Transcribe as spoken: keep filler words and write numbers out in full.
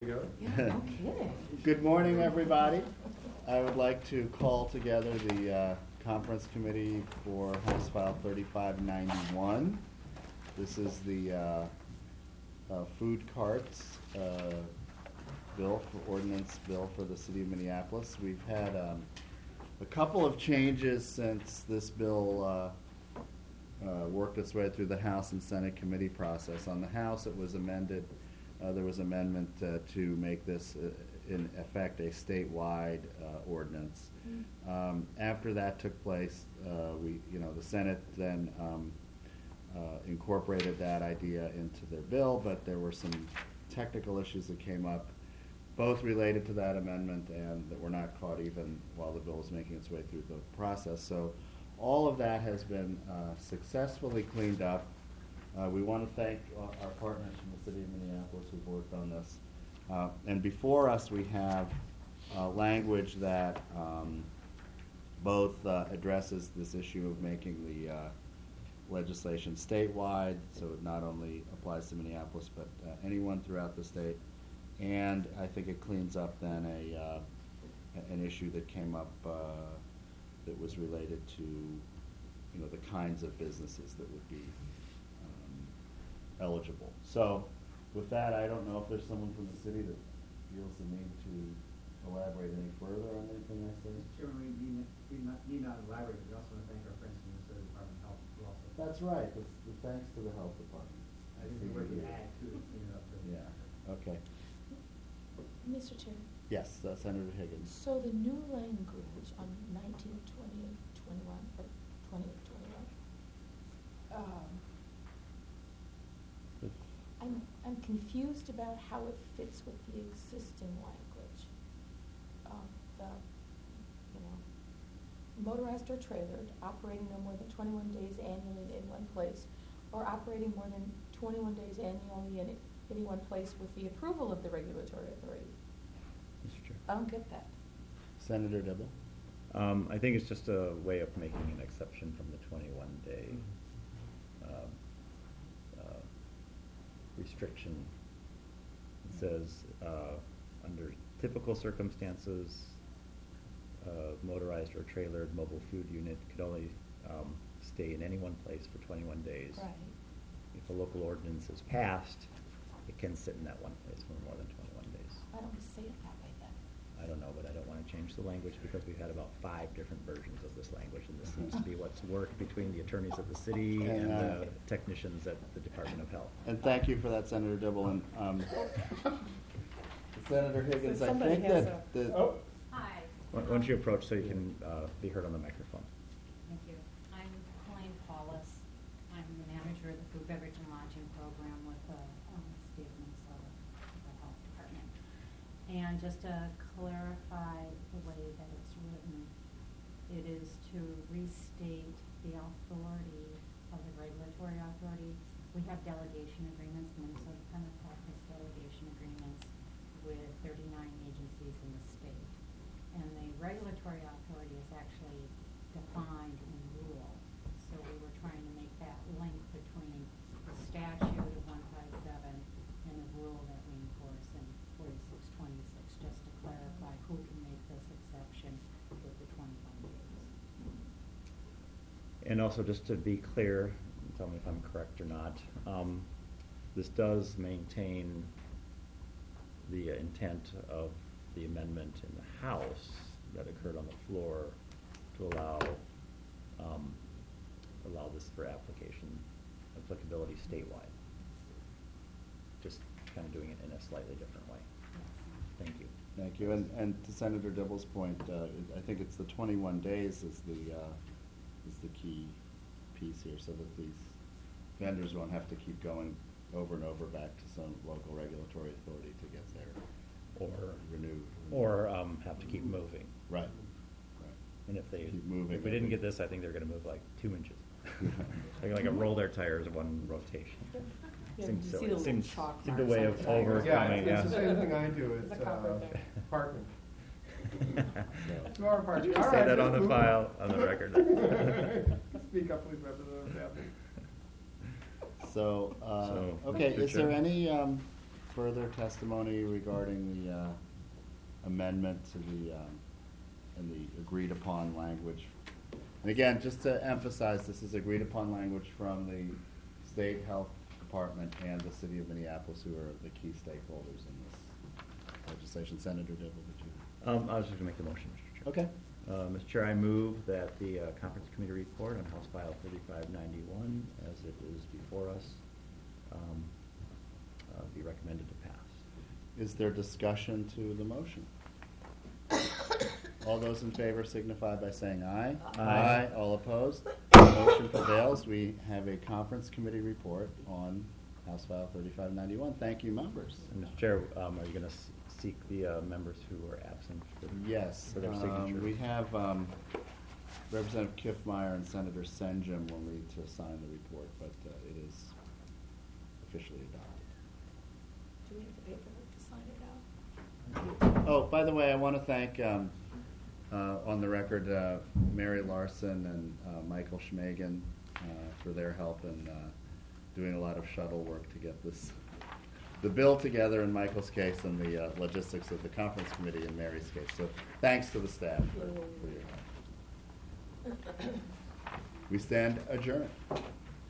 go. Yeah, no kidding. Good morning, everybody. I would like to call together the uh, conference committee for House File thirty-five ninety-one. This is the uh, uh, food carts uh, bill for ordinance bill for the city of Minneapolis. We've had um, a couple of changes since this bill uh, uh, worked its way through the House and Senate committee process. On the House, it was amended. Uh, there was amendment uh, to make this, uh, in effect, a statewide uh, ordinance. Mm-hmm. Um, after that took place, uh, we, you know, the Senate then um, uh, incorporated that idea into their bill, but there were some technical issues that came up, both related to that amendment and that were not caught even while the bill was making its way through the process. So all of that has been uh, successfully cleaned up. Uh, we want to thank uh, our partners from the city of Minneapolis who've worked on this. Uh, and before us, we have uh, language that um, both uh, addresses this issue of making the uh, legislation statewide, so it not only applies to Minneapolis, but uh, anyone throughout the state. And I think it cleans up then a uh, an issue that came up uh, that was related to, you know, the kinds of businesses that would be eligible. So with that, I don't know if there's someone from the city that feels the need to elaborate any further on anything I say. Chairman, we need, we not, need not elaborate, but we also want to thank our friends from the Minnesota Department of Health who also. That's right. That's the thanks to the health department. I think we're going to add to it, clean it up. Yeah. Okay. Mister Chair. Yes, uh, Senator Higgins. So the new language on nineteen, twenty, twenty-one, or twenty, twenty-one, um, I'm, I'm confused about how it fits with the existing language. Um, the, you know, motorized or trailered, operating no more than twenty-one days annually in one place, or operating more than twenty-one days annually in any one place with the approval of the regulatory authority. Mister Chair. I don't get that. Senator Dibble. Um, I think it's just a way of making an exception from the twenty-one day uh, uh, restriction. It says uh, under typical circumstances, uh, motorized or trailered mobile food unit could only um, stay in any one place for twenty-one days. Right. If a local ordinance is passed, it can sit in that one place for more than twenty-one days. I don't say it that way then. I don't know, but I don't want to change the language because we've had about five different versions of this language, and this seems to be what's worked between the attorneys of the city and, And, uh, the technicians at the Department of Health. And thank you for that, Senator Dibble. And um, Senator Higgins, So I somebody think has that the Oh, Hi, Why why don't you approach so you can uh, be heard on the microphone? thank you. I'm Colleen Paulus. I'm the manager of the Food, Beverage, and Lodging Program with the um, State of Minnesota, the Health Department. And just to clarify the way that it's written, it is to restate the authority of the regulatory authority. We have delegation agreements, the Minnesota Department of Health has delegation agreements with thirty-nine agencies in the state. And the regulatory authority is actually defined in rule. So we were trying to make that link between the statute of one fifty-seven and the rule that we enforce in forty-six twenty-six, just to clarify who can make this exception with the twenty-one days. And also, just to be clear, tell me if I'm correct or not, um, this does maintain the intent of the amendment in the House that occurred on the floor to allow um, allow this for application, applicability statewide. Just kind of doing it in a slightly different way. Yes. Thank you. Thank you. And, and to Senator Dibble's point, uh, I think it's the twenty-one days is the uh, is the key piece here, so that these vendors won't have to keep going over and over back to some local regulatory authority to get their Or renewed. Or um, have to keep moving. Right. And if they Keep moving. if we didn't get this, I think they're going to move like two inches. They're like a roll their tires one rotation. Yeah, Seems you silly. see the little Seems chalk seemed a marks way on of the tire. overcoming. yeah, Yeah. it's the same thing I do. It's There's a cop uh, right there. parking. So, Two hour parking. Could you just All say right, that just on the move file, it. on the record? Speak up, please, Representative Tappan. So, uh, So, okay, Mister is there Chair. any, um, further testimony regarding the uh, amendment to the, um, and the agreed-upon language? And again, just to emphasize, this is agreed-upon language from the State Health Department and the City of Minneapolis, who are the key stakeholders in this legislation. Senator Dibble, would you? Um, I was just gonna make the motion, Mister Chair. Okay. Uh, Mister Chair, I move that the uh, conference committee report on House File thirty-five ninety-one, as it is before us, um, uh, be recommended to pass. Is there discussion to the motion? All those in favor signify by saying aye. Aye. All opposed? Motion prevails. We have a conference committee report on House File thirty-five ninety-one. Thank you, members. And Mister Chair, um, are you gonna s- seek the uh, members who were absent for, Yes, for their um, signature? we have um, Representative Kiffmeyer and Senator Senjum will need to sign the report, but uh, it is officially adopted. Do we have the paperwork to sign it now? Oh, by the way, I want to thank, um, uh, on the record, uh, Mary Larson and uh, Michael Schmagen uh, for their help in uh, doing a lot of shuttle work to get this, the bill together in Michael's case and the uh, logistics of the conference committee in Mary's case. So thanks to the staff for, for your help. We stand adjourned.